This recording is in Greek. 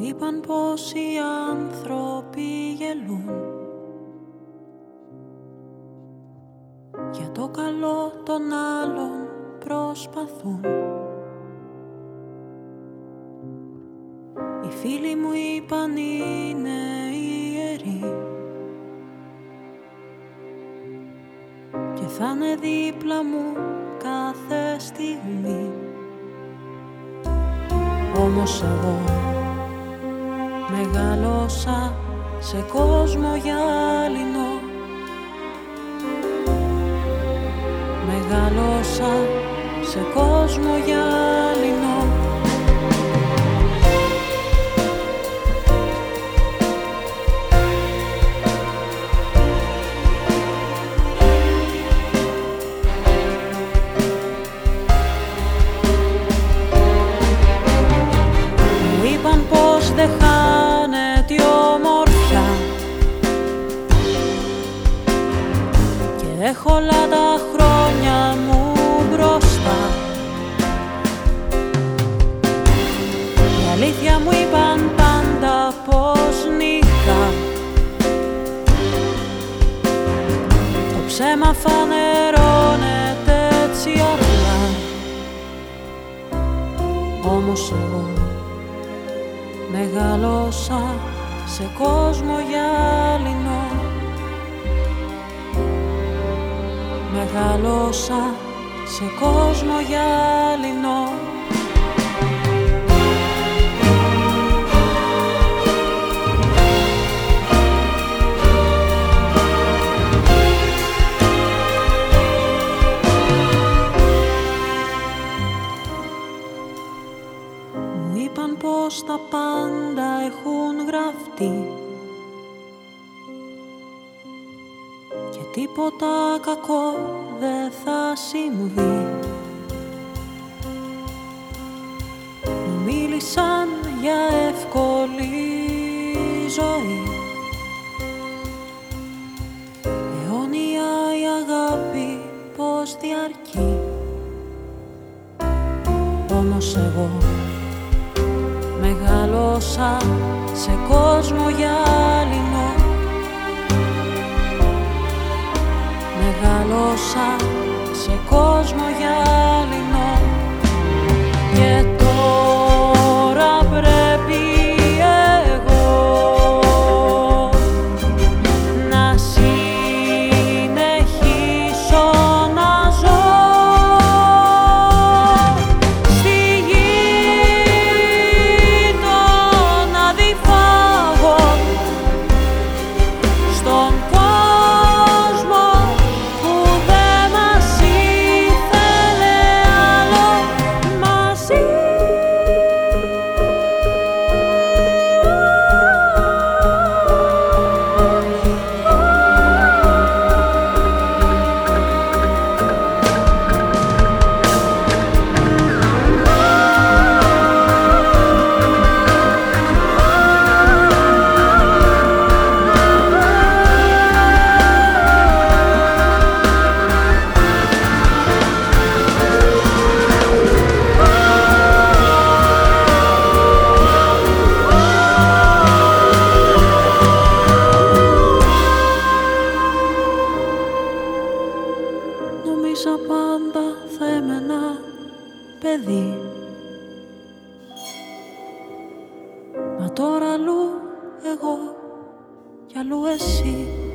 είπαν πως οι άνθρωποι γελούν για το καλό των άλλων προσπαθούν. Οι φίλοι μου είπαν είναι ιεροί και θα είναι δίπλα μου κάθε στιγμή. Όμως εγώ μεγάλωσα σε κόσμο γυάλινο, μεγάλωσα σε κόσμο γυάλινο. Μου είπαν πως δεν χάνεται η ομορφιά και έχω όλα τα χρόνια μου μπροστά. Η αλήθεια μου είπαν πάντα πως νίκα, το ψέμα φανερώνεται έτσι απλά. Όμως εγώ μεγάλωσα σε κόσμο γυάλινο, μεγάλωσα σε κόσμο γυάλινο. Μου είπαν πως τα πάντα έχουν γραφτεί και τίποτα κακό δεν θα συμβεί. Μου μίλησαν για εύκολη ζωή, αιώνια η αγάπη πως διαρκεί. Όμως εγώ μεγάλωσα σε κόσμο γυάλινο, μεγάλωσα σε κόσμο γυάλινο. Και τώρα πρέπει εγώ να συνεχίσω να ζω στη γη των αδιφάγων, στον κόσμο που δεν μας ήθελε άλλο μαζί. Νόμιζα πάντα θα έμενα παιδί, μα τώρα αλλού εγώ κι αλλού εσύ.